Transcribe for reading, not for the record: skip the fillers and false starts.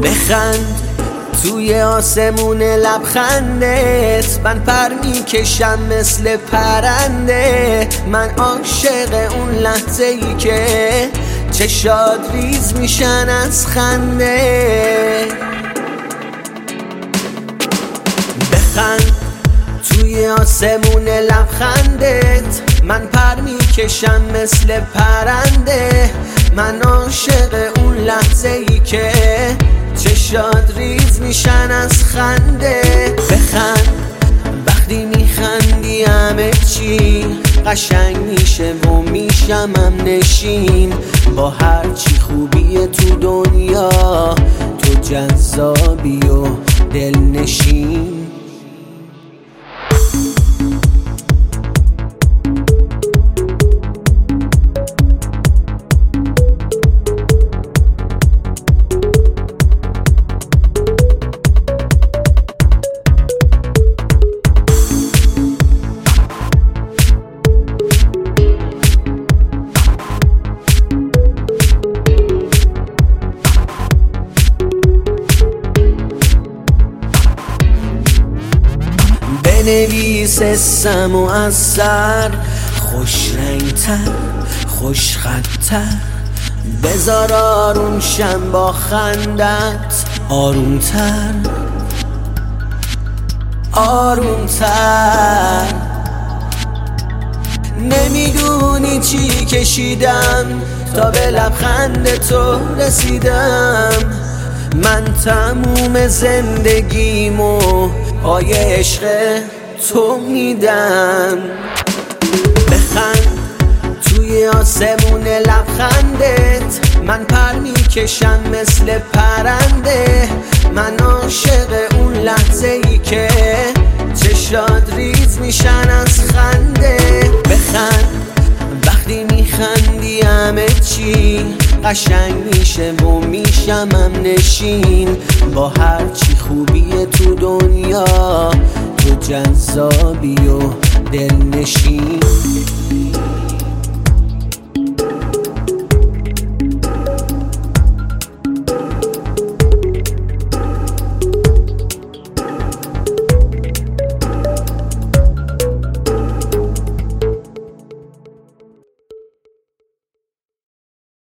بخند توی آسمون لبخندت، من پر میکشم مثل پرنده. من عاشق اون لحظه ای که چشات ریز میشن از خنده. بخند توی آسمون لبخندت، من پر میکشم مثل پرنده. من عاشق اون لحظه ای که چشات ریز میشن از خنده. بخند وقتی میخندی همه چی قشنگ میشه و میشمم نشین. با هرچی خوبی تو دنیا تو جذابی و دلنشین. بنویس اسم و از سر، خوش رنگتر خوش خطتر. بذار آروم شم با خندت، آرومتر آرومتر. نمیدونی چی کشیدم تا به لبخند تو رسیدم. من تموم زندگیمو پای عشق تو میدم. بخند توی آسمون لبخندت، من پر میکشم مثل پرنده. من عاشق اون لحظه ای که چشات ریز میشن از خنده. بخند وقتی میخندی همه چی قشنگ میشه و میشمم نشین. با هرچی خوبی تو دنیا تو جذابی و دلنشین.